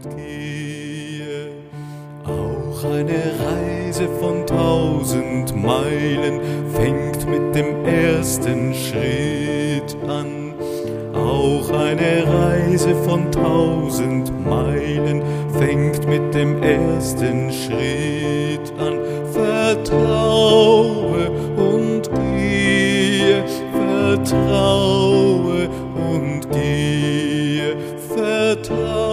gehe. Auch eine Reise von 1000 Meilen fängt mit dem ersten Schritt an. Auch eine Reise von 1000 Meilen fängt mit dem ersten Schritt an. Vertraue und gehe, vertraue und gehe, vertraue.